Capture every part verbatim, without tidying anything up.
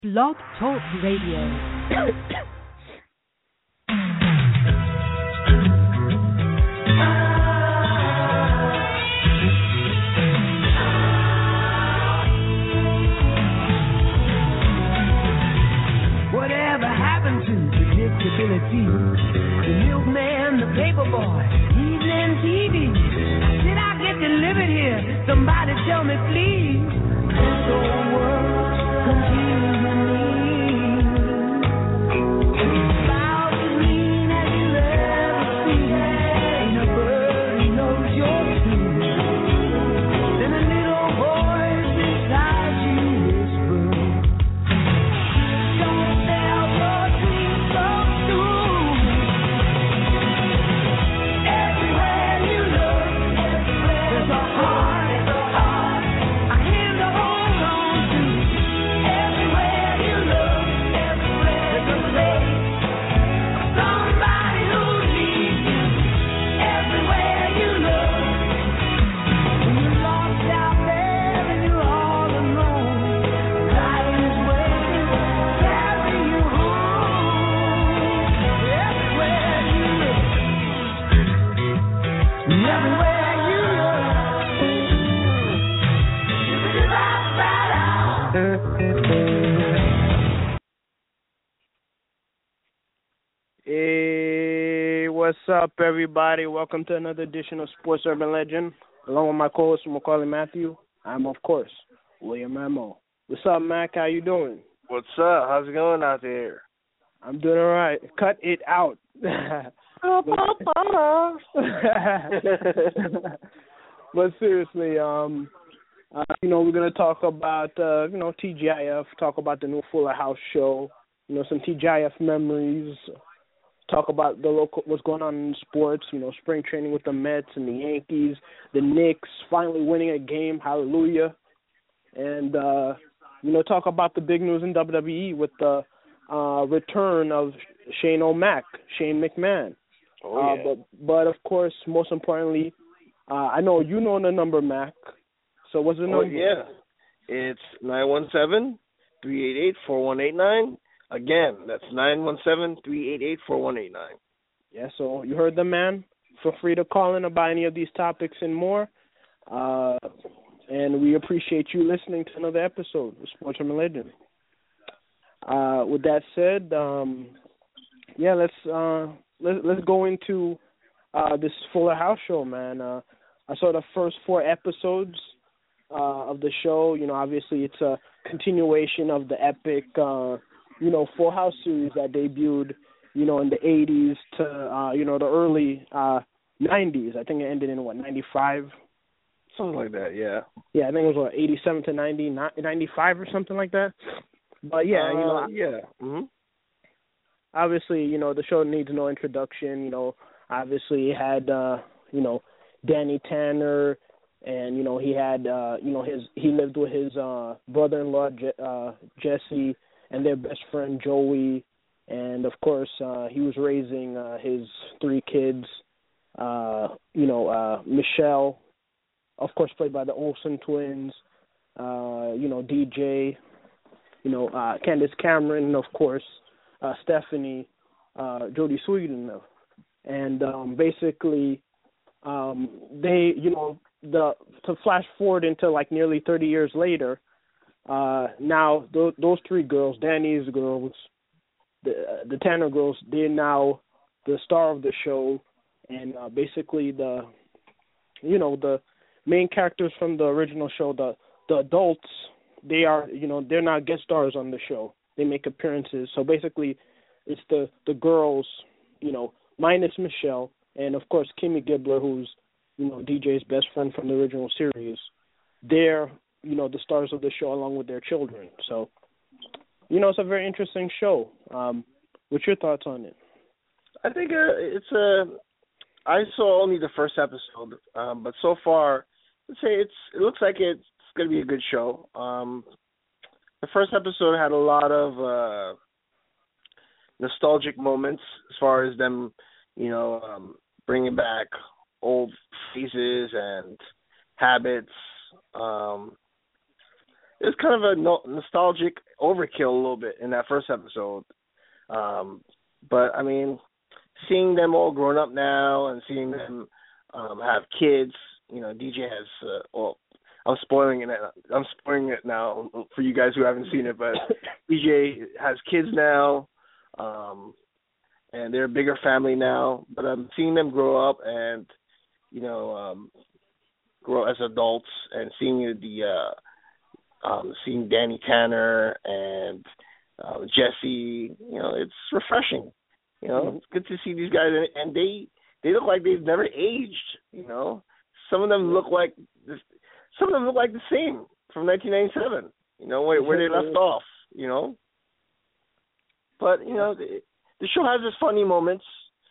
Blog Talk Radio. Whatever happened to predictability? The milkman, the paper boy, evening T V. Did I get delivered here? Somebody tell me, please. This old world confusing me. About as mean as you ever seen. Ain't a bird who knows your tune. Then a little voice inside you whispers. Don't ever dream so soon. Everywhere you look, there's a heart, there's a heart, a hand to hold on to. Everywhere you look, everywhere there's a place, somebody who needs you. Everywhere you look, when you're lost out there and you're all alone, light is waiting, carry you home. Everywhere you look, everywhere you look, Hey, what's up, everybody? Welcome to another edition of Sports Urban Legend. Along with my co-host, Macaulay Matthew, I'm, of course, William Ramo. What's up, Mac? How you doing? What's up? How's it going out there? I'm doing all right. Cut it out. But seriously, um, uh, you know, we're going to talk about, uh, you know, T G I F, talk about the new Fuller House show, you know, some T G I F memories, talk about the local, what's going on in sports, you know, spring training with the Mets and the Yankees, the Knicks finally winning a game, hallelujah, and, uh, you know, talk about the big news in W W E with the uh, return of Shane O'Mac, Shane McMahon. Oh, yeah. Uh, but, but, of course, most importantly, uh, I know you know the number, Mac. So what's the Oh, number? yeah. It's nine one seven, three eight eight, four one eight nine. Again, that's nine one seven, three eight eight, four one eight nine. Yeah, so you heard the man. Feel free to call in about any of these topics and more. Uh, and we appreciate you listening to another episode of Sports Urban Legend. Uh, with that said, um, yeah, let's uh, let, let's go into uh, this Fuller House show, man. Uh, I saw the first four episodes uh, of the show. You know, obviously it's a continuation of the epic, uh, you know, Full House series that debuted, you know, in the eighties to, uh, you know, the early uh, nineties. I think it ended in, what, ninety-five? Something like that, yeah. Yeah, I think it was, what, eighty-seven to ninety, ninety-five or something like that. But, yeah, uh, you know. Yeah. Mm-hmm. Obviously, you know, the show needs no introduction. You know, obviously it had, uh, you know, Danny Tanner, and, you know, he had, uh, you know, his he lived with his uh, brother-in-law, Je- uh, Jesse, and their best friend, Joey. And, of course, uh, he was raising uh, his three kids, uh, you know, uh, Michelle, of course, played by the Olsen twins, uh, you know, D J, you know, uh, Candace Cameron, and, of course, uh, Stephanie, uh, Jodie Sweetin. And um, basically, um, they, you know, the to flash forward into like nearly thirty years later, uh, now th- those three girls, Danny's girls, the the Tanner girls, they're now the star of the show, and uh, basically the, you know, the main characters from the original show, the the adults, they are, you know, they're not guest stars on the show. They make appearances. So basically, it's the the girls, you know, minus Michelle, and of course Kimmy Gibbler, who's, you know, D J's best friend from the original series. They're, you know, the stars of the show along with their children. So, you know, it's a very interesting show. Um, what's your thoughts on it? I think uh, it's a. I saw only the first episode, um, but so far, let's say it's. It looks like it's going to be a good show. Um, the first episode had a lot of uh, nostalgic moments as far as them, you know, um, bringing back old phases and habits. Um, it was kind of a no- nostalgic overkill a little bit in that first episode. Um, but I mean, seeing them all grown up now and seeing them um, have kids, you know, D J has. Uh, well, I'm spoiling it. I'm spoiling it now for you guys who haven't seen it, but D J has kids now, um, and they're a bigger family now. But I'm seeing them grow up and, you know, um, grow as adults, and seeing the uh, um, seeing Danny Tanner and uh, Jesse. You know, it's refreshing. You know, it's good to see these guys, and, and they they look like they've never aged. You know, some of them look like this. Some of them look like the same from nineteen ninety-seven, you know, where, where they left off, you know. But, you know, the, the show has its funny moments,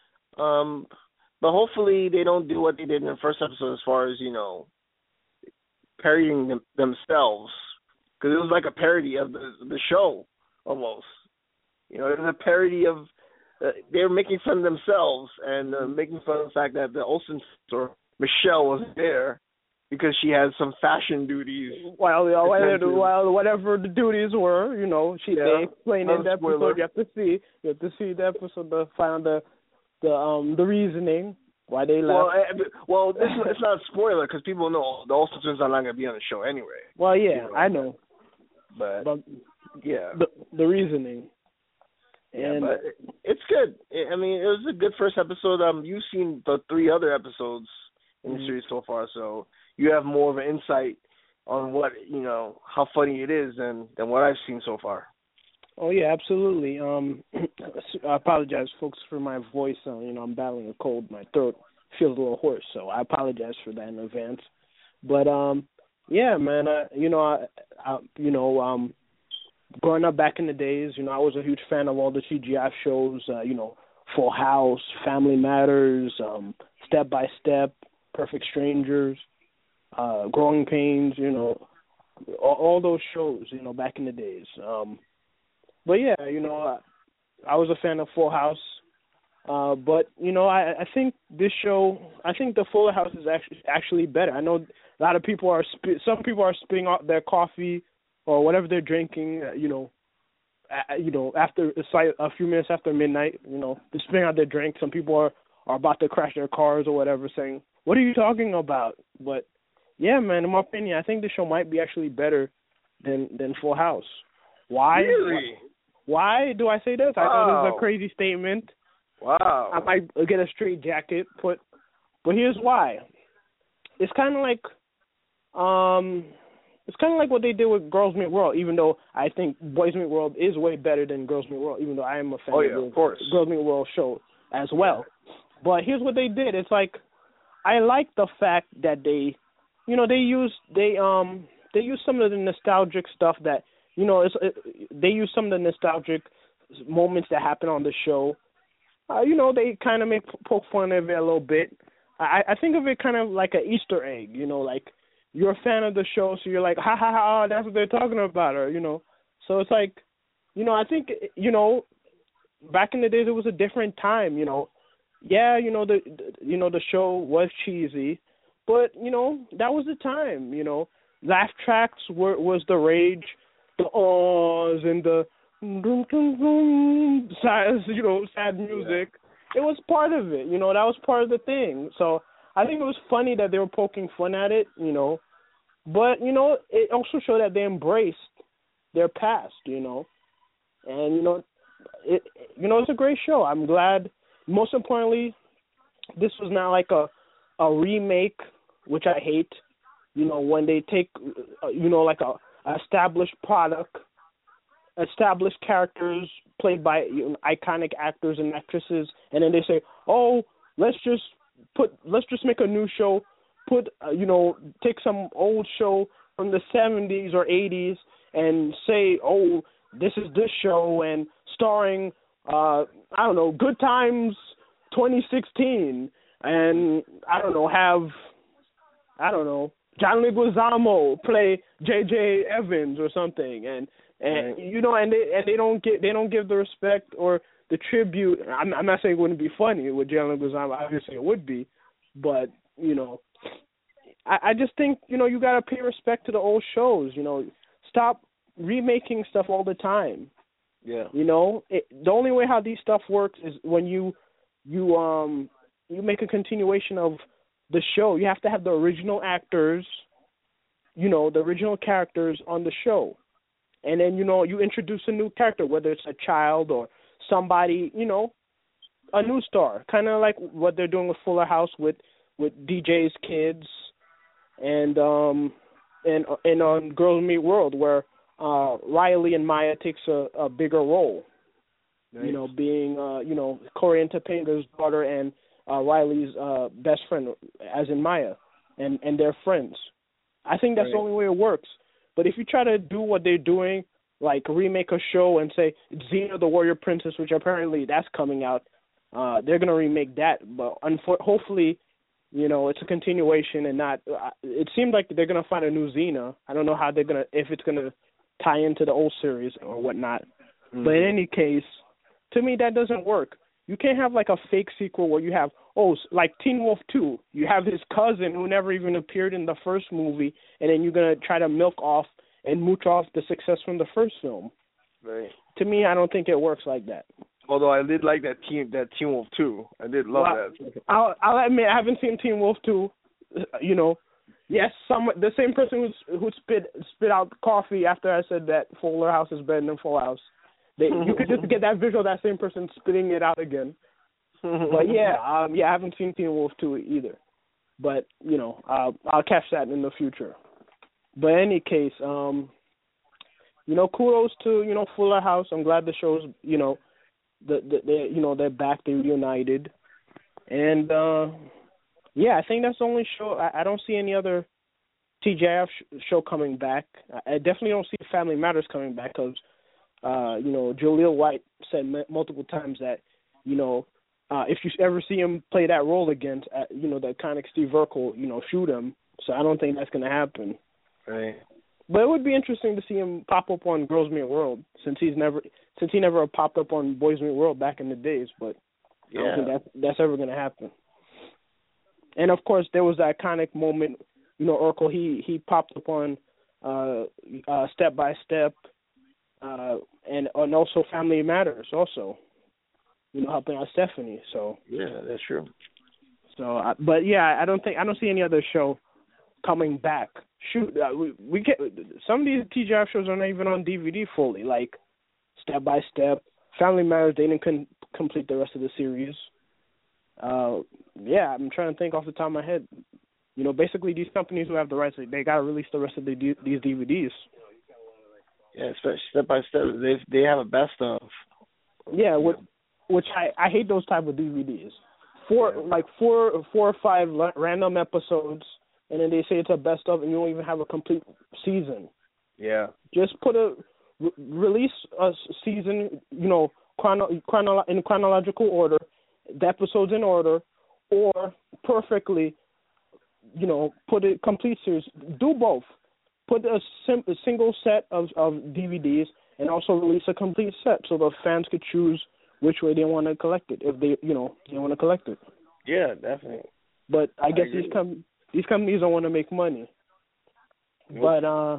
um, but hopefully they don't do what they did in the first episode as far as, you know, parodying them, themselves, because it was like a parody of the, the show, almost. You know, it was a parody of, uh, they were making fun of themselves and uh, making fun of the fact that the Olsen or Michelle wasn't there, because she has some fashion duties. Well, you know, well, whatever the duties were, you know, she yeah, they explained in the episode. You have to see, you have to see the episode to find the, the um the reasoning why they left. Well, well, this, it's not a spoiler because people know the Olsen twins are not going to be on the show anyway. Well, yeah, you know? I know, but, but yeah, the the reasoning. Yeah, and but it's good. I mean, it was a good first episode. Um, you've seen the three other episodes in the mm-hmm. series so far, so you have more of an insight on what, you know, how funny it is than, than what I've seen so far. Oh, yeah, absolutely. Um, I apologize, folks, for my voice. Uh, you know, I'm battling a cold. My throat feels a little hoarse, so I apologize for that in advance. But, um, yeah, man, I, you know, I, I, you know, um, growing up back in the days, you know, I was a huge fan of all the C G I shows, uh, you know, Full House, Family Matters, um, Step by Step, Perfect Strangers, uh, Growing Pains, you know, all, all those shows, you know, back in the days. Um, but yeah, you know, I, I was a fan of Full House. Uh, but you know, I, I think this show, I think the Fuller House is actually actually better. I know a lot of people are, sp- some people are spitting out their coffee or whatever they're drinking, uh, you know, uh, you know, after a, a few minutes after midnight, you know, they're spitting out their drink. Some people are, are about to crash their cars or whatever, saying, "What are you talking about?" But yeah, man, in my opinion, I think the show might be actually better than than Full House. Why? Really? Why do I say this? Wow. I know this is a crazy statement. Wow. I might get a straight jacket, but but here's why. It's kind of like, um, it's kind of like what they did with Girls Meet World. Even though I think Boys Meet World is way better than Girls Meet World, even though I am a fan oh, yeah, of the of course. Girls Meet World show as well. But here's what they did. It's like, I like the fact that they, you know, they use they um they use some of the nostalgic stuff that, you know, it's it, they use some of the nostalgic moments that happen on the show. Uh, you know, they kind of make poke fun of it a little bit. I, I think of it kind of like an Easter egg, you know, like you're a fan of the show, so you're like, ha, ha, ha, that's what they're talking about, or, you know. So it's like, you know, I think, you know, back in the days it was a different time, you know. Yeah, you know, the, the you know, the show was cheesy, but, you know, that was the time, you know. Laugh tracks were was the rage, the awes and the Boom, boom, boom, sad, you know, sad music. Yeah. It was part of it, you know. That was part of the thing. So I think it was funny that they were poking fun at it, you know. But you know, it also showed that they embraced their past, you know. And you know, it, you know, it's a great show. I'm glad. Most importantly, this was not like a a remake, which I hate. You know, when they take, uh, you know, like a, a established product. Established characters played by, you know, iconic actors and actresses, and then they say, "Oh, let's just put, let's just make a new show. Put, uh, you know, take some old show from the seventies or eighties and say, oh, this is this show and starring, uh, I don't know, Good Times twenty sixteen, and I don't know, have, I don't know, John Leguizamo play J J Evans or something, and." And you know, and they and they don't get they don't give the respect or the tribute. I'm, I'm not saying it wouldn't be funny with John Leguizamo. Obviously, it would be, but you know, I, I just think, you know, you gotta pay respect to the old shows. You know, stop remaking stuff all the time. Yeah. You know, it, the only way how these stuff works is when you you um you make a continuation of the show. You have to have the original actors, you know, the original characters on the show. And then, you know, you introduce a new character, whether it's a child or somebody, you know, a new star. Kind of like what they're doing with Fuller House with, with D J's kids and um and and on Girls Meet World, where uh, Riley and Maya takes a, a bigger role. Nice. You know, being uh, you know, Corey and Topanga's daughter and uh, Riley's uh, best friend, as in Maya, and, and they're friends. I think that's right. The only way it works. But if you try to do what they're doing, like remake a show and say Xena the Warrior Princess, which apparently that's coming out, uh, they're gonna remake that. But unfor- hopefully, you know, it's a continuation and not. Uh, it seemed like they're gonna find a new Xena. I don't know how they're gonna, if it's gonna tie into the old series or whatnot. Mm-hmm. But in any case, to me that doesn't work. You can't have like a fake sequel where you have, oh, like Teen Wolf two. You have his cousin who never even appeared in the first movie, and then you're going to try to milk off and mooch off the success from the first film. Right. To me, I don't think it works like that. Although I did like that Teen, that Teen Wolf two. I did love well, that. I'll, I'll admit, I haven't seen Teen Wolf two. You know, yes, some the same person who who spit spit out coffee after I said that Fuller House is better than Full House. They, you could just get that visual of that same person spitting it out again. But yeah, um, yeah, I haven't seen Teen Wolf two either. But, you know, uh, I'll catch that in the future. But in any case, um, you know, kudos to, you know, Fuller House. I'm glad the show's, you know, the, the, they, you know, they're back, they're reunited. And, uh, yeah, I think that's the only show. I, I don't see any other T J F sh- show coming back. I, I definitely don't see Family Matters coming back because, Uh, you know, Jaleel White said m- multiple times that, you know, uh, if you ever see him play that role again, uh, you know, the iconic Steve Urkel, you know, shoot him. So I don't think that's going to happen. Right. But it would be interesting to see him pop up on Girls Meet World since he's never, since he never popped up on Boys Meet World back in the days. But yeah. I don't think that, that's ever going to happen. And of course, there was the iconic moment, you know, Urkel, he, he popped up on uh, uh, Step by Step. Uh, and and also Family Matters, also, you know, helping out Stephanie. So yeah, that's true. So, uh, but yeah, I don't think I don't see any other show coming back. Shoot, uh, we we get some of these T J F shows are not even on D V D fully. Like Step by Step, Family Matters, they didn't con- complete the rest of the series. Uh, yeah, I'm trying to think off the top of my head. You know, basically these companies who have the rights, they got to release the rest of the D- these D V Ds. Yeah, especially Step by Step, they they have a best of. Yeah, which, which I, I hate those type of D V Ds. Four yeah. like four four or five random episodes, and then they say it's a best of, and you don't even have a complete season. Yeah. Just put a re- release a season, you know, chrono, chrono in chronological order, the episodes in order, or perfectly, you know, put a complete series. Do both. Put a, sim- a single set of, of D V Ds and also release a complete set so the fans could choose which way they want to collect it if they, you know, they want to collect it. Yeah, definitely. But I, I guess agree. these com- these companies don't want to make money. Nope. But uh,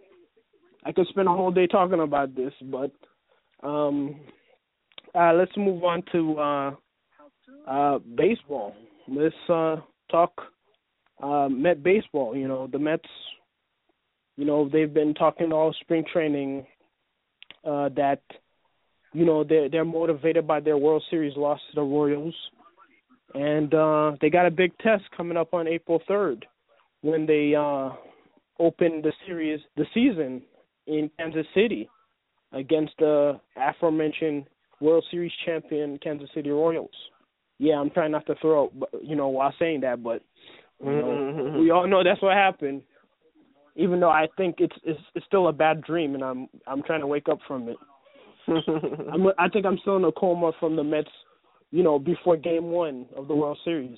I could spend a whole day talking about this. But um, uh, let's move on to uh, uh, baseball. Let's uh, talk uh, Met baseball. You know, the Mets. You know, they've been talking all spring training uh, that, you know, they're, they're motivated by their World Series loss to the Royals. And uh, they got a big test coming up on April third when they uh, open the series, the season in Kansas City against the aforementioned World Series champion Kansas City Royals. Yeah, I'm trying not to throw up, you know, while saying that, but you know, we all know that's what happened. Even though I think it's, it's it's still a bad dream, and I'm I'm trying to wake up from it. I'm, I think I'm still in a coma from the Mets, you know, before Game One of the World Series.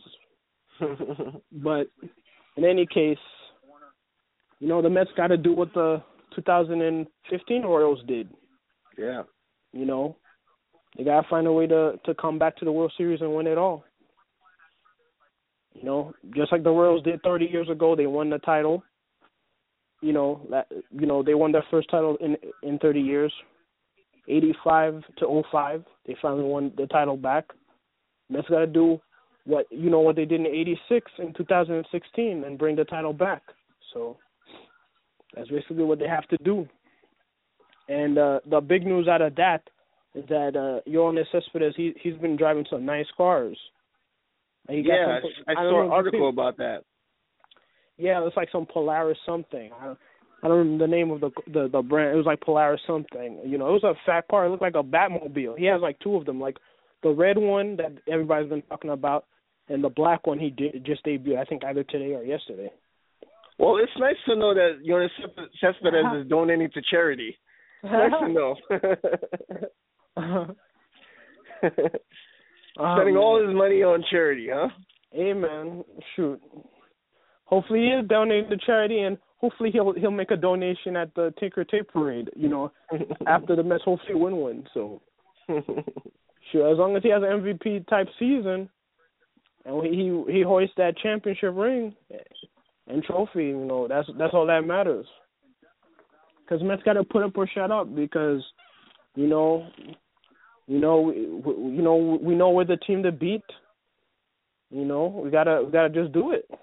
But in any case, you know, the Mets got to do what the two thousand fifteen Royals did. Yeah. You know, they got to find a way to to come back to the World Series and win it all. You know, just like the Royals did thirty years ago, they won the title. you know, that, you know, they won their first title in in thirty years, eighty-five to oh five. They finally won the title back. Mets got to do what you know what they did in eighty-six and two thousand sixteen and bring the title back. So that's basically what they have to do. And uh, the big news out of that is that uh, Yoenis Cespedes, he he's been driving some nice cars. He got yeah, some, I, I I saw know an article if you, about that. Yeah, it's like some Polaris something. I don't, I don't remember the name of the, the the brand. It was like Polaris something. You know, it was a fat car. It looked like a Batmobile. He has like two of them, like the red one that everybody's been talking about, and the black one he did just debuted. I think either today or yesterday. Well, it's nice to know that Yoenis Cespedes is donating to charity. It's nice to know. Spending um, all his money on charity, huh? Hey man, shoot. Hopefully he is donating to charity, and hopefully he'll he'll make a donation at the Tinker Tape Parade. You know, after the Mets hopefully win one. So, sure, as long as he has an M V P type season, and he he hoists that championship ring and trophy, you know, that's that's all that matters. Because Mets got to put up or shut up, because, you know, you know, you know, we know we're the team to beat. You know, we gotta we gotta just do it.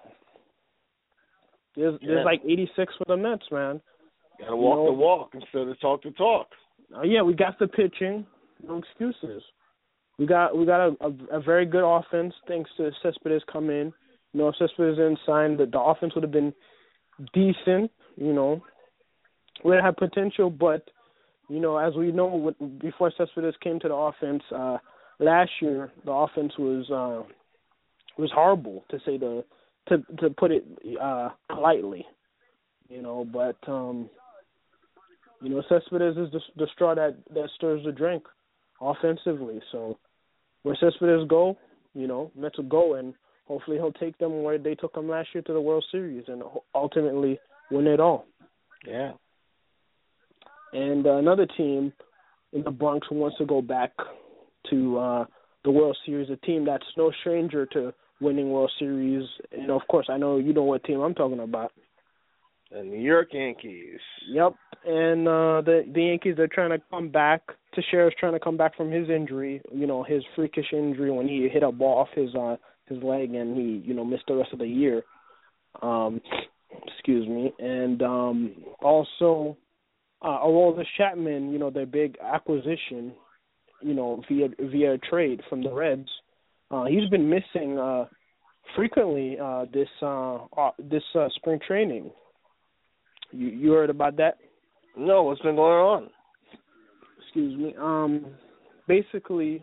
There's yeah. there's like eighty-six for the Mets, man. Gotta walk you know, the walk instead of talk the talk. Uh, yeah, we got the pitching. No excuses. We got we got a, a, a very good offense thanks to Cespedes come in. You know, if Cespedes didn't sign, the, the offense would have been decent. You know, we have potential, but you know, as we know, before Cespedes came to the offense uh, last year, the offense was uh, was horrible, to say the to to put it uh, politely. You know, but um, you know, Cespedes is the, the straw that, that stirs the drink offensively. So where Cespedes go, you know, Mets will go, and hopefully he'll take them where they took them last year to the World Series and ultimately win it all. Yeah. And uh, another team in the Bronx who wants to go back to uh, the World Series, a team that's no stranger to winning World Series. And, of course, I know you know what team I'm talking about. The New York Yankees. Yep. And uh, the the Yankees, they're trying to come back. Teixeira's trying to come back from his injury, you know, his freakish injury when he hit a ball off his uh, his leg and he, you know, missed the rest of the year. Um, excuse me. And um, also, uh, Aroldis Chapman, you know, their big acquisition, you know, via via a trade from the Reds. Uh, he's been missing uh, frequently uh, this uh, uh, this uh, spring training. You you heard about that? No, what's been going on? Excuse me. Um, basically,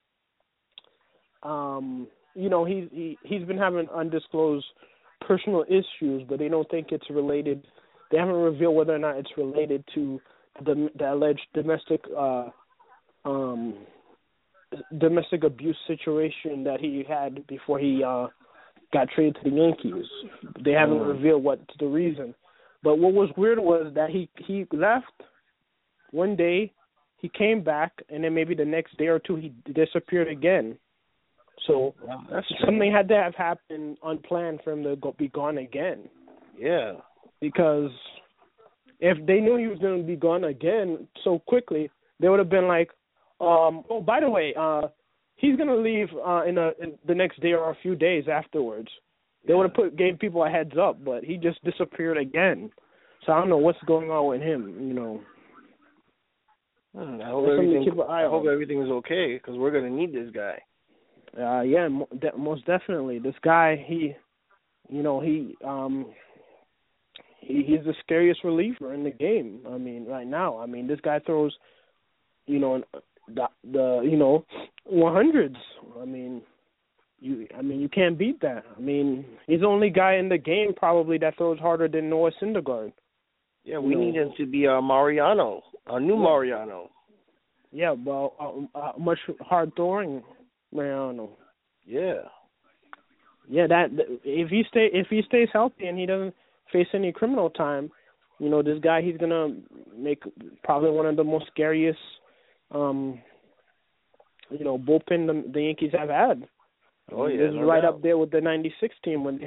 um, you know, he he he's been having undisclosed personal issues, but they don't think it's related. They haven't revealed whether or not it's related to the the alleged domestic uh, um, domestic abuse situation that he had before he uh, got traded to the Yankees. They haven't Mm. revealed what's the reason. But what was weird was that he he left one day, he came back, and then maybe the next day or two he disappeared again. So Wow, that's something had to have happened unplanned for him to go, be gone again. Yeah. Because if they knew he was going to be gone again so quickly, they would have been like, um, oh, by the way, uh, he's going to leave uh, in, a, in the next day or a few days afterwards. They would have put gave people a heads up, but he just disappeared again. So I don't know what's going on with him. You know. Hmm, I hope That's something to everything. keep an eye I hope on. everything is okay because we're gonna need this guy. Uh, yeah, mo- de- most definitely. This guy, he, you know, he, um, he he's the scariest reliever in the game. I mean, right now. I mean, this guy throws, you know, the, the you know, one hundreds. I mean. You, I mean, you can't beat that. I mean, he's the only guy in the game probably that throws harder than Noah Syndergaard. Yeah, we You know. need him to be a Mariano, a new Yeah. Mariano. Yeah, well, uh, uh, much hard throwing, Mariano. Yeah. Yeah, that if he stay if he stays healthy and he doesn't face any criminal time, you know, this guy he's gonna make probably one of the most scariest, um, you know, bullpen the, the Yankees have had. Oh yeah, This is no right doubt. up there with the ninety-six team when they had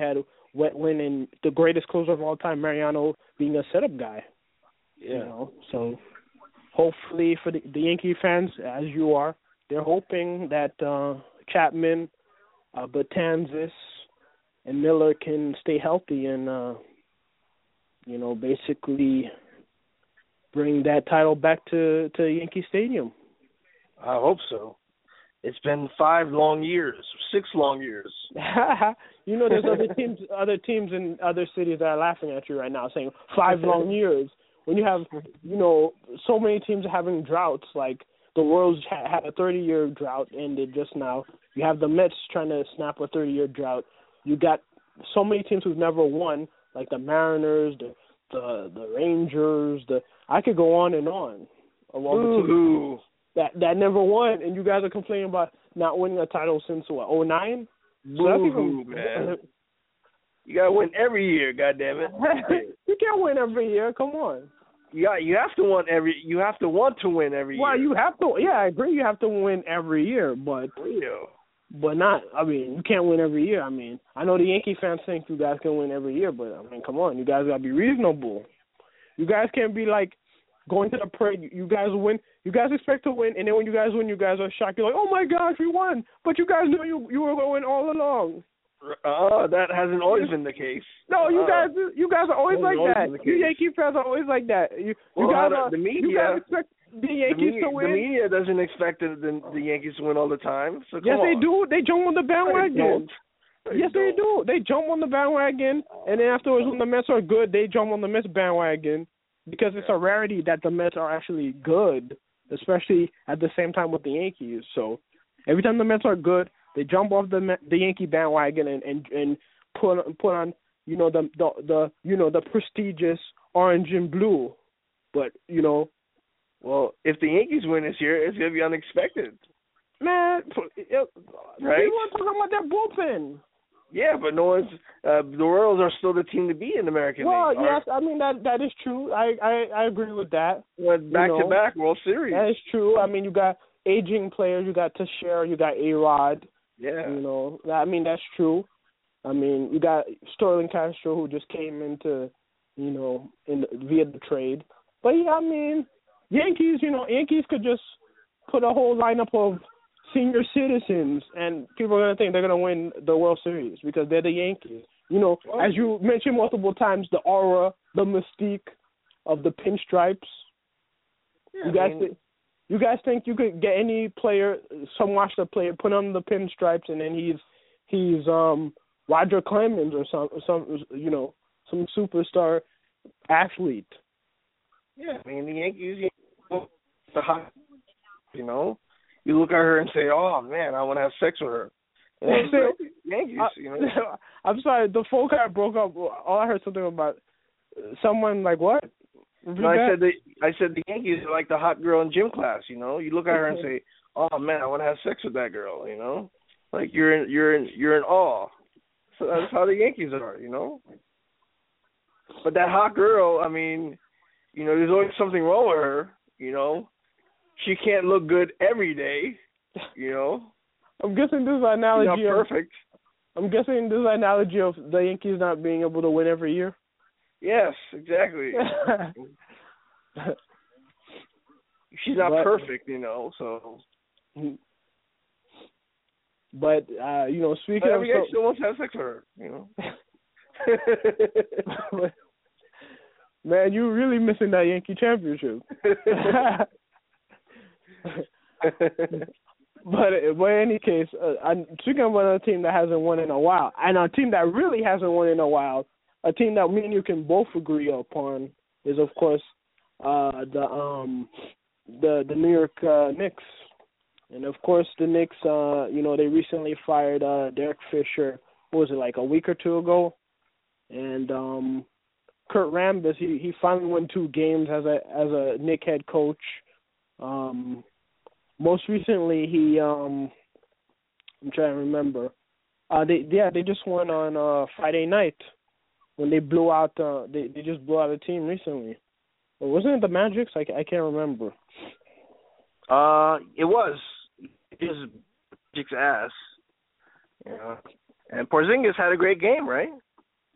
Wetland and the greatest closer of all time, Mariano, being a setup guy. Yeah. You know, so hopefully for the, the Yankee fans, as you are, they're hoping that uh, Chapman, uh, Betances, and Miller can stay healthy and, uh, you know, basically bring that title back to, to Yankee Stadium. I hope so. It's been five long years, six long years. You know, there's other teams, other teams in other cities that are laughing at you right now, saying five long years. When you have, you know, so many teams are having droughts, like the Royals ha- had a thirty-year drought ended just now. You have the Mets trying to snap a thirty-year drought. You got so many teams who've never won, like the Mariners, the the, the Rangers. The I could go on and on. Of all the teams that that never won, and you guys are complaining about not winning a title since what, oh nine? Boo-hoo, man. You gotta win every year, goddammit. You can't win every year. Come on. You got, you have to want every. You have to want to win every well, year. Well, you have to. Yeah, I agree. You have to win every year, but Real. but not. I mean, you can't win every year. I mean, I know the Yankee fans think you guys can win every year, but I mean, come on, you guys gotta be reasonable. You guys can't be like going to the parade. You guys win. You guys expect to win, and then when you guys win, you guys are shocked. You're like, oh my gosh, we won! But you guys knew you you were going to win all along. Oh, uh, that hasn't always been the case. No, you uh, guys, you guys are always like always that. You Yankee fans are always like that. You, well, you guys the, are, the media. You guys expect the Yankees the media, to win. The media doesn't expect the, the, the Yankees to win all the time. So yes, come they on. do. They jump on the bandwagon. They yes, don't. they do. They jump on the bandwagon, and then afterwards, when the Mets are good, they jump on the Mets bandwagon because it's a rarity that the Mets are actually good, especially at the same time with the Yankees. So every time the Mets are good, they jump off the the Yankee bandwagon and and, and put put on you know the, the the you know the prestigious orange and blue, but you know, well, if the Yankees win this year, it's gonna be unexpected. Man, it, right? People are talking about that bullpen. Yeah, but no one's. Uh, the Royals are still the team to beat in the American well, League. Well, yes, I mean that that is true. I I, I agree with that. Back to back World Series. That is true. I mean, you got aging players. You got Teixeira. You got A-Rod. Yeah. You know, I mean, that's true. I mean, you got Sterling Castro, who just came into, you know, in the, via the trade. But, yeah, I mean, Yankees, you know, Yankees could just put a whole lineup of senior citizens, and people are going to think they're going to win the World Series because they're the Yankees. You know, oh. as you mentioned multiple times, the aura, the mystique of the pinstripes. Yeah, you guys I mean, think, you guys think you could get any player, some washed up player, put on the pinstripes, and then he's he's um Roger Clemens or some some you know some superstar athlete. Yeah, I mean the Yankees, the hot, you know, you look at her and say, "Oh man, I want to have sex with her." You know, Yankees, I, you know. I'm sorry, the phone kind of broke up. All I heard something about someone like what? No, I said the I said the Yankees are like the hot girl in gym class. You know, you look at her and say, "Oh man, I want to have sex with that girl." You know, like you're in you're in you're in awe. So that's how the Yankees are. You know. But that hot girl, I mean, you know, there's always something wrong with her. You know, she can't look good every day. You know. I'm guessing this is an analogy. She's not perfect. Of, I'm guessing this is an analogy of the Yankees not being able to win every year. Yes, exactly. She's not but, perfect, you know, so. But, uh, you know, speaking but of... every guy still wants to have sex with her, you know. Man, you're really missing that Yankee championship. But, but in any case, uh, I'm speaking of another team that hasn't won in a while, and a team that really hasn't won in a while, a team that me and you can both agree upon is, of course, uh, the um, the the New York uh, Knicks, and of course the Knicks. Uh, you know, they recently fired uh, Derek Fisher. What was it, like a week or two ago? And um, Kurt Rambis, he he finally won two games as a as a Knicks head coach. Um, most recently, he um, I'm trying to remember. Uh, they yeah they just won on uh, Friday night. When they blew out, uh, they they just blew out a team recently. Or wasn't it the Magics? I, I can't remember. Uh, it was. It was Magic's ass. Yeah. And Porzingis had a great game, right?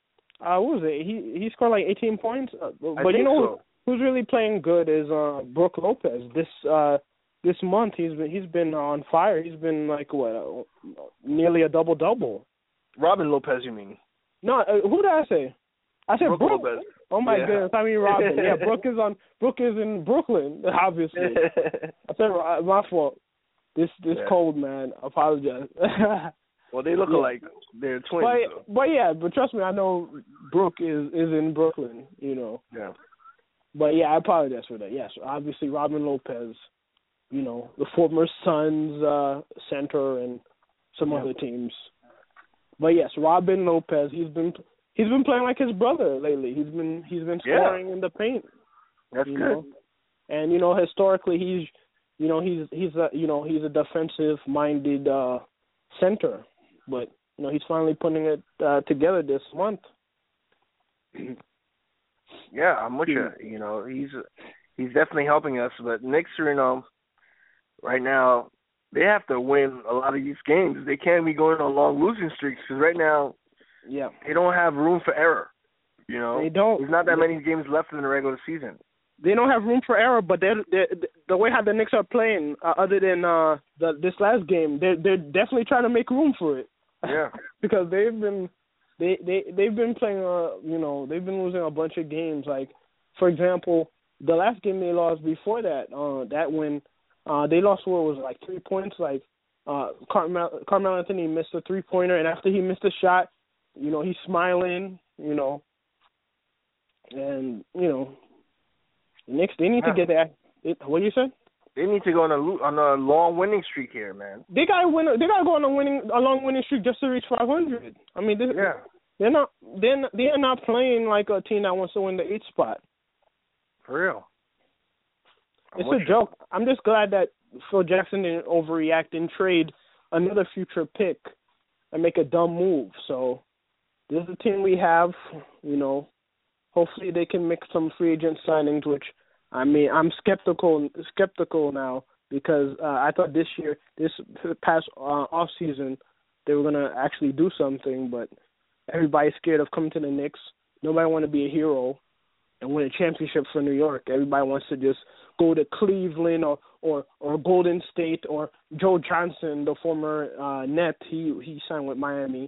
uh, what was it? He he scored like eighteen points. Uh, but I think you know so. who's really playing good is uh, Brook Lopez. This uh, this month he's been he's been on fire. He's been like what, uh, nearly a double double. Robin Lopez, you mean? No, uh, who did I say? I said Brook Brook. Lopez. Oh my Yeah. goodness, I mean Robin. Yeah, Brook is on. Brook is in Brooklyn, obviously. I said uh, my fault. This this Yeah. cold man. Apologize. Well, they look Yeah. alike. They're twins. But So. but yeah, but trust me, I know Brook is is in Brooklyn. You know. Yeah. But yeah, I apologize for that. Yes, obviously Robin Lopez, you know, the former Suns uh, center and some Yeah. other teams. But yes, Robin Lopez, he's been he's been playing like his brother lately. He's been he's been Yeah. scoring in the paint. That's you good. know? And you know, historically he's you know, he's he's a you know, he's a defensive minded uh center. But you know, he's finally putting it uh, together this month. Yeah, I'm with you. You know, he's he's definitely helping us. But Knicks are, you know, right now they have to win a lot of these games. They can't be going on long losing streaks because right now Yeah. they don't have room for error. You know, They don't. There's not that many games left in the regular season. They don't have room for error, but they're, they're, the way how the Knicks are playing, uh, other than uh, the, this last game, they're they're definitely trying to make room for it. Yeah. Because they've been they they they've been playing uh you know they've been losing a bunch of games. Like for example, the last game they lost before that, uh, that when uh, they lost what was it, like three points. Like uh, Carmel Carmelo Anthony missed a three pointer, and after he missed a shot, you know he's smiling, you know, and you know. Knicks, they need Yeah. to get that. It, what you said? They need to go on a lo- on a long winning streak here, man. They got to win. They got to go on a winning, a long winning streak just to reach five hundred. I mean, they, Yeah. they're not. They're not, they're not playing like a team that wants to win the eighth spot. For real. I'm It's with a you. joke. I'm just glad that Phil Jackson didn't overreact and trade another future pick and make a dumb move. So this is the team we have. You know, hopefully they can make some free agent signings, which I mean, I'm skeptical skeptical now because uh, I thought this year, this past uh, off season, they were gonna actually do something, but everybody's scared of coming to the Knicks. Nobody want to be a hero and win a championship for New York. Everybody wants to just go to Cleveland or or, or Golden State or Joe Johnson, the former uh, Net. He he signed with Miami.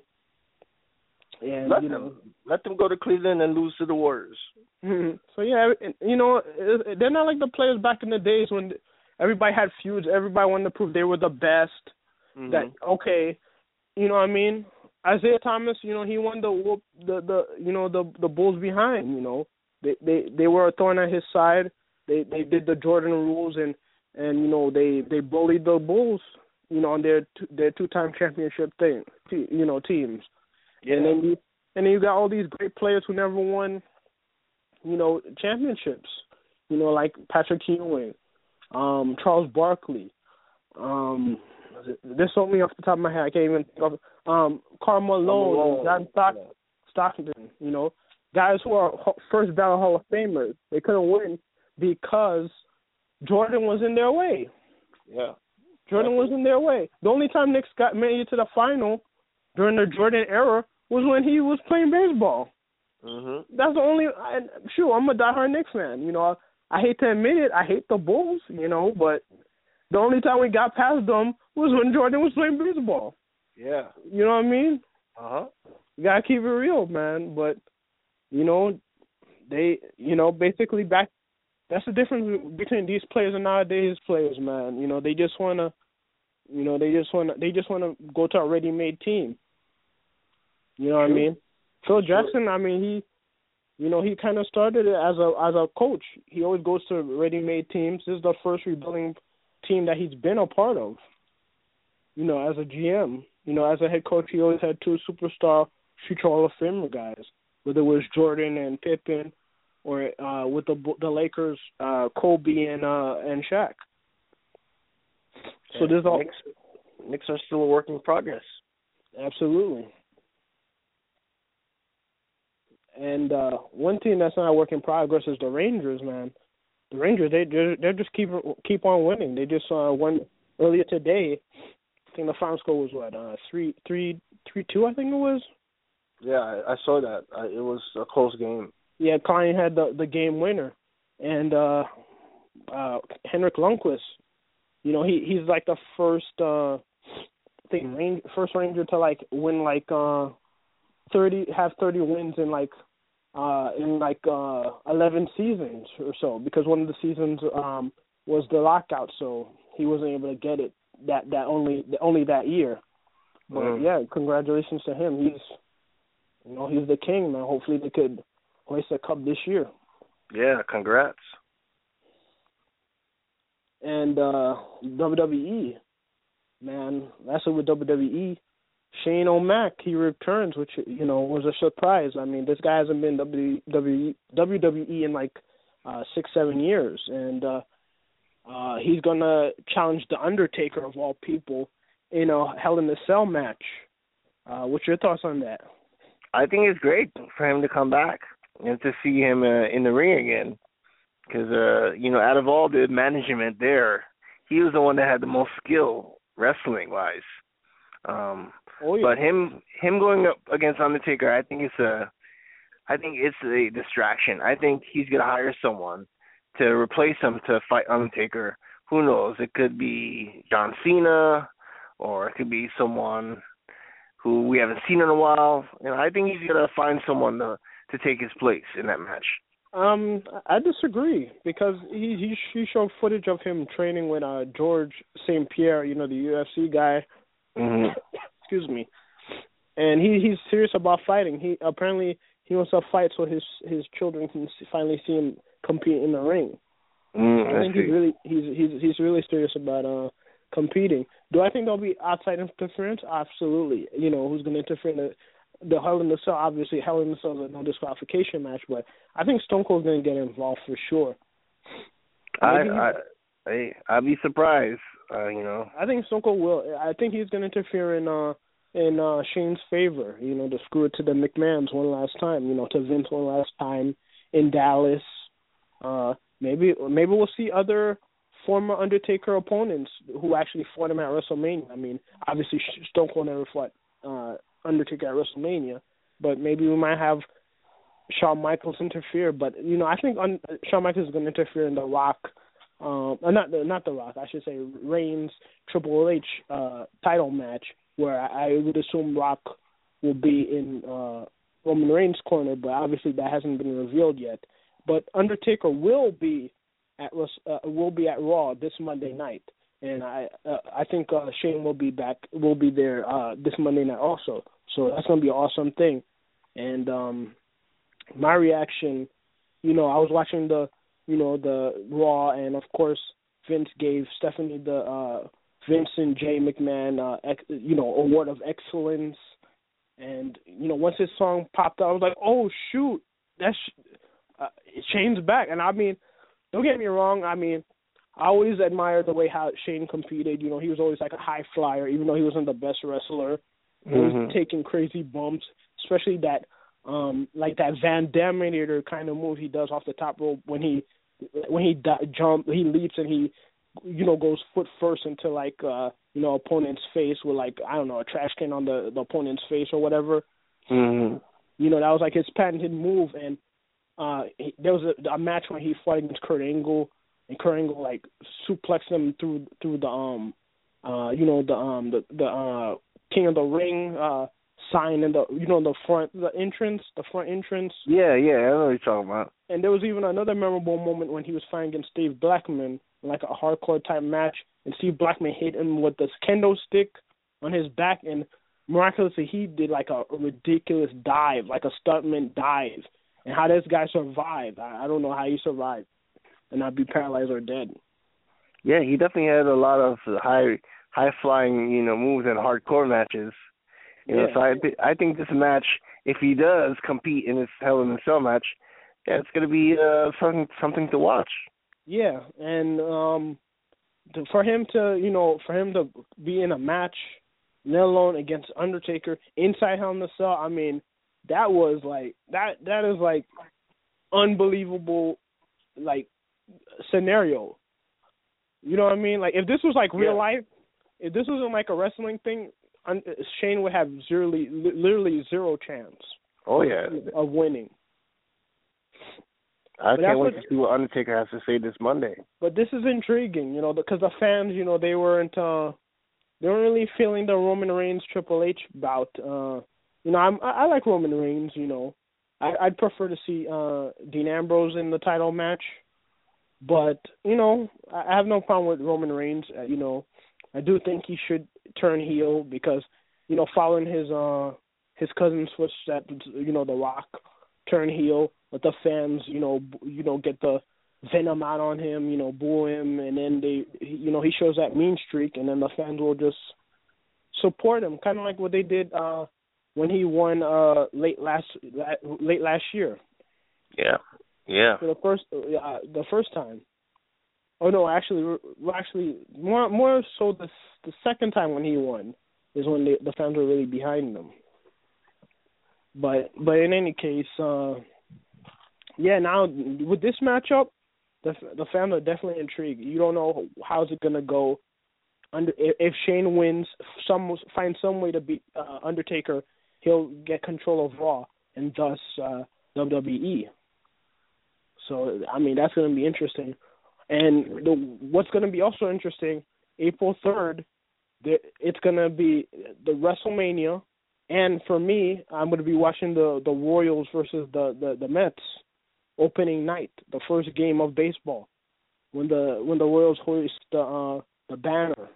And Let you them know. let them go to Cleveland and lose to the Warriors. Mm-hmm. So yeah, you know, they're not like the players back in the days when everybody had feuds. Everybody wanted to prove they were the best. Mm-hmm. That okay, you know what I mean? Isaiah Thomas, you know, he won the whoop the the you know the the Bulls behind. You know, they they they were a thorn on his side. They they did the Jordan rules and and you know they they bullied the Bulls. You know, on their two, their two time championship thing. You know, teams. Yeah. And then you and then you got all these great players who never won, you know, championships. You know, like Patrick Ewing, um, Charles Barkley. Um, there's so many off the top of my head I can't even think of. Um, Karl Malone, Malone. John Stock- Stockton. You know, guys who are first ballot Hall of Famers. They couldn't win because Jordan was in their way. Yeah. Jordan was in their way. The only time Knicks got made it to the final during the Jordan era was when he was playing baseball. Mm-hmm. That's the only. I, sure, I'm a diehard Knicks fan. You know, I, I hate to admit it. I hate the Bulls. You know, but the only time we got past them was when Jordan was playing baseball. Yeah. You know what I mean? Uh huh. You gotta keep it real, man. But you know, they, you know, basically back. That's the difference between these players and nowadays players, man. You know, they just wanna, you know, they just wanna, they just wanna go to a ready-made team. You know what I mean? Phil Jackson, I mean, he, you know, he kind of started it as a as a coach. He always goes to ready-made teams. This is the first rebuilding team that he's been a part of. You know, as a G M, you know, as a head coach, he always had two superstar future Hall of Famer guys, whether it was Jordan and Pippen, or uh, with the the Lakers, uh, Kobe and uh, and Shaq. So there's all Knicks, Knicks are still a work in progress. Absolutely. And uh, one team that's not a work in progress is the Rangers, man. The Rangers, they they're, they're just keep keep on winning. They just uh, won earlier today. I think the final score was what uh, three three three two. I think it was. Yeah, I, I saw that. I, it was a close game. Yeah, Klein had the the game winner, and uh, uh, Henrik Lundqvist. You know, he he's like the first uh, I think range, first Ranger to like win like uh, thirty have thirty wins in like uh, in like uh, eleven seasons or so, because one of the seasons um, was the lockout, so he wasn't able to get it that that only only that year. But mm. yeah, congratulations to him. He's you know he's the king, man. Hopefully they could hoist a cup this year. Yeah, congrats. And uh, W W E, man, that's it with W W E. Shane O'Mac, he returns, which, you know, was a surprise. I mean, this guy hasn't been W W E in like uh, six, seven years. And uh, uh, he's going to challenge The Undertaker, of all people, in a Hell in a Cell match. Uh, what's your thoughts on that? I think it's great for him to come back and to see him uh, in the ring again. Because, uh, you know, out of all the management there, he was the one that had the most skill wrestling-wise. Um, oh, yeah. But him him going up against Undertaker, I think it's a, I think it's a distraction. I think he's gonna hire someone to replace him to fight Undertaker. Who knows? It could be John Cena, or it could be someone who we haven't seen in a while. You know, I think he's gonna find someone to to take his place in that match. Um, I disagree, because he he, he showed footage of him training with uh, George Saint Pierre, you know, the U F C guy. Mm-hmm. Excuse me. And he he's serious about fighting. He apparently he wants to fight so his his children can finally see him compete in the ring. Mm, I think I he's really he's he's he's really serious about uh competing. Do I think there'll be outside interference? Absolutely. You know, who's going to interfere in the the Hell in the Cell? Obviously, Hell in the Cell is a no disqualification match, but I think Stone Cold's going to get involved for sure. I I I I'd be surprised. Uh, you know, I think Stone Cold will. I think he's going to interfere in uh in uh Shane's favor. You know, to screw it to the McMahons one last time. You know, to Vince one last time in Dallas. Uh, maybe maybe we'll see other former Undertaker opponents who actually fought him at WrestleMania. I mean, obviously Stone Cold never fought uh, Undertaker at WrestleMania, but maybe we might have Shawn Michaels interfere. But you know, I think un- Shawn Michaels is going to interfere in the Rock. Um, uh, not the not the Rock, I should say Reigns Triple H uh, title match, where I, I would assume Rock will be in uh, Roman Reigns' corner, but obviously that hasn't been revealed yet. But Undertaker will be at uh, will be at Raw this Monday night, and I uh, I think uh, Shane will be back will be there uh, this Monday night also. So that's gonna be an awesome thing. And um, my reaction, you know, I was watching the. you know, the Raw, and of course Vince gave Stephanie the uh, Vincent J. McMahon, uh, ex, you know, award of excellence. And, you know, once his song popped up, I was like, oh, shoot, that's uh, Shane's back. And, I mean, don't get me wrong, I mean, I always admired the way how Shane competed. You know, he was always like a high flyer, even though he wasn't the best wrestler. He mm-hmm. was taking crazy bumps, especially that Um, like that Van Daminator kind of move he does off the top rope when he when he di- jump he leaps and he you know goes foot first into like uh you know opponent's face with like I don't know a trash can on the, the opponent's face or whatever. Mm-hmm. You know that was like his patented move. And uh he, there was a, a match when he fought against Kurt Angle, and Kurt Angle like suplexed him through through the um uh you know the um the the uh King of the Ring uh. sign in the you know the front the entrance the front entrance yeah yeah I know what you're talking about. And there was even another memorable moment when he was fighting against Steve Blackman, like a hardcore type match, and Steve Blackman hit him with this kendo stick on his back, and miraculously he did like a, a ridiculous dive, like a stuntman dive. And how this guy survived, I, I don't know how he survived and not be paralyzed or dead. Yeah, he definitely had a lot of high high flying you know moves in hardcore matches. You know, yeah. so I th- I think this match, if he does compete in this Hell in a Cell match, yeah, it's going to be uh, something something to watch. Yeah, and um, to, for him to you know for him to be in a match, let alone against Undertaker inside Hell in a Cell, I mean, that was like that that is like unbelievable, like scenario. You know what I mean? Like if this was like real yeah. life, if this wasn't like a wrestling thing, Shane would have zero, literally zero chance. Oh yeah, of winning. I But can't that's wait what- to see what Undertaker has to say this Monday. But this is intriguing, you know, because the fans, you know, they weren't uh, they weren't really feeling the Roman Reigns Triple H bout. Uh, you know, I'm, I, I like Roman Reigns. You know, I, I'd prefer to see uh, Dean Ambrose in the title match. But you know, I, I have no problem with Roman Reigns. Uh, you know, I do think he should turn heel because, you know, following his uh his cousin's footsteps, you know, The Rock turn heel, but the fans, you know, b- you know, get the venom out on him, you know, boo him, and then they, he- you know, he shows that mean streak, and then the fans will just support him, kind of like what they did uh when he won uh late last la- late last year. Yeah, yeah. For the first uh, the first time. Oh no, actually, well, actually, more more so the the second time when he won is when the the fans were really behind him. But but in any case, uh, yeah. Now with this matchup, the the fans are definitely intrigued. You don't know how's it gonna go. Under if, if Shane wins, some find some way to beat uh, Undertaker, he'll get control of Raw and thus uh, W W E. So I mean that's gonna be interesting. And the, what's going to be also interesting, April third, the, it's going to be the WrestleMania, and for me, I'm going to be watching the, the Royals versus the, the, the Mets opening night, the first game of baseball, when the when the Royals hoist the uh, the banner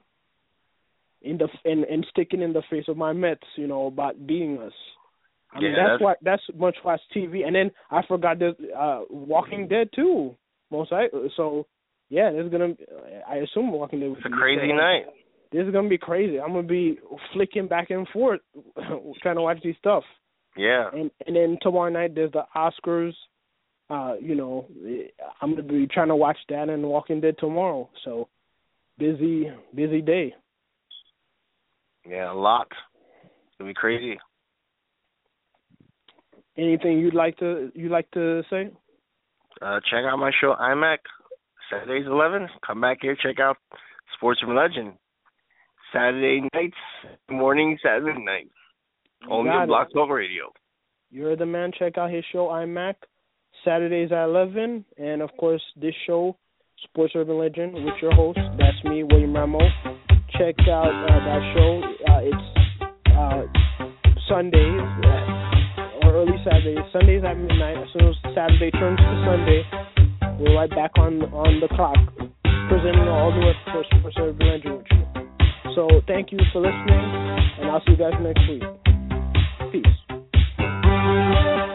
in the and, and sticking in the face of my Mets, you know, about beating us. I mean, Yeah, that's that's- why that's much watch T V. And then I forgot there's uh, Walking Dead too, most likely. So. Yeah, this is gonna. I assume Walking Dead. It's a crazy night. This is gonna be crazy. I'm gonna be flicking back and forth, trying to watch these stuff. Yeah. And and then tomorrow night there's the Oscars. Uh, you know, I'm gonna be trying to watch that and Walking Dead tomorrow. So busy, busy day. Yeah, a lot. It'll be crazy. Anything you'd like to you'd like to say? Uh, check out my show, iMac. Saturdays eleven. Come back here, check out Sports from Legend. Saturday nights, morning, Saturday night. Only got on it. Block Talk Radio. You're the man. Check out his show, iMac, Saturdays at eleven. And, of course, this show, Sports Urban Legend, with your host. That's me, William Ramo. Check out uh, that show. Uh, it's uh, Sundays uh, or early Saturdays. Sundays at midnight. As soon as Saturday turns to Sunday, we're right back on on the clock, presenting all the West Coast Sports Urban Legend with you. So thank you for listening, and I'll see you guys next week. Peace.